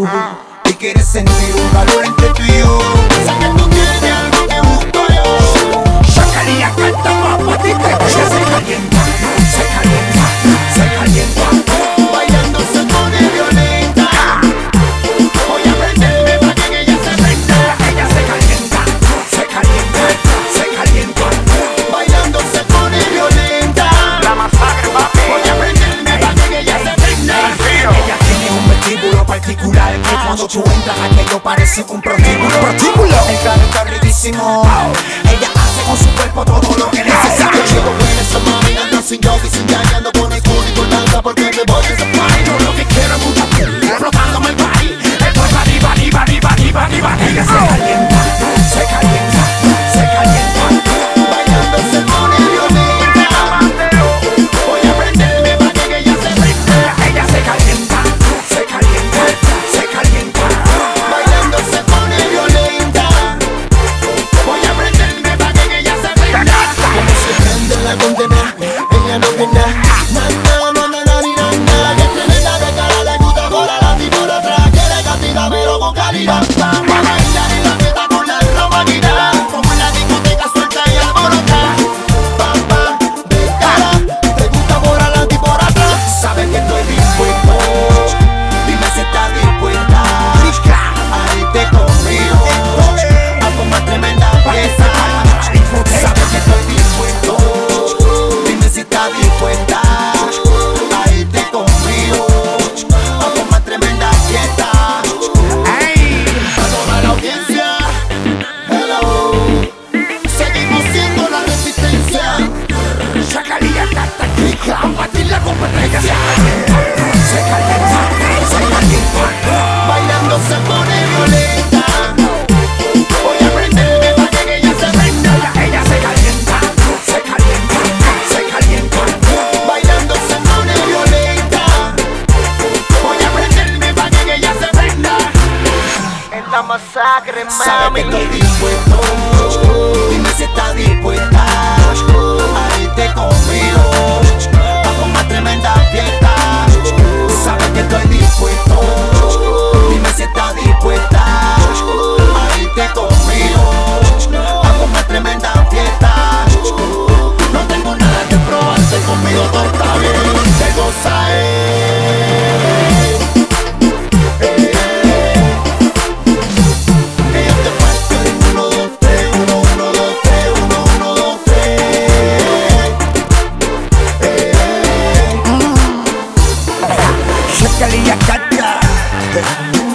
you y quieres sentir un calor entre tú y yo. Sé que tú tienes algo que busco yo. Sacaría canta pa' ti que ella se calienta, se calienta, se calienta. Bailando se pone violenta. Voy a prenderme pa' que ella se prenda. Ella se calienta, se calienta, se calienta. Bailando se pone violenta. La masacre, papi. Voy a prenderme pa' que ella se prenda. Ella tiene un vestíbulo particular que cuando tú entras aquello parece un prostíbulo. El carro está riquísimo. Ella hace con su cuerpo todo lo que necesita. Chico, buena esa mami, anda sin jockey, sin llave, ando con el culo y con danza porque me voy a ese party. Yo lo que quiero es mucha piel, explotándome el party. Esto es arriba. Ella se calienta, se calienta, se calienta. Bailando se pone violenta. Voy a prenderme pa' que ella se prenda. Ella se calienta, se calienta, se calienta. Bailando se pone violenta. Voy a prenderme pa' que ella se prenda. Como se prende la condena, ella no ve nada. Que tremenda de cara, le gusta por adelante y por atrás. Quiere gatita pero con calidad. Vamos a bailar en la fiesta con la romanidad. Como en la discoteca suelta y alborotada. Pam, de cara, te gusta por adelante y por atrás. Sabes que estoy dispuesto, dime si estás dispuesta a irte conmigo a tomar tremenda fiesta. Sabes que estoy dispuesto, dime si estás dispuesta a irte conmigo a tomar tremenda fiesta. A toda la audiencia, hello, seguimos siendo la resistencia. Sacaría carta clica, batir la competencia. Se calienta, se calienta. Bailando se pone violenta. Voy a prenderme pa' que ella se prenda. Ella se calienta, se calienta, se calienta. Bailando se pone violenta. Voy a prenderme pa' que ella se prenda. Es la masacre, Sabe que mami. estoy dispuesto, dime si estás dispuesta a irte conmigo a tomar tremenda fiesta. Sabe que estoy dispuesto, dime si estás dispuesta a irte conmigo a tomar tremenda fiesta. No tengo nada que probarte, conmigo todo está bien, te goza ella te parte en 1, 2, 3, 1, 1, 2, 3, 1, 1, 2, 3. Sacaría carta.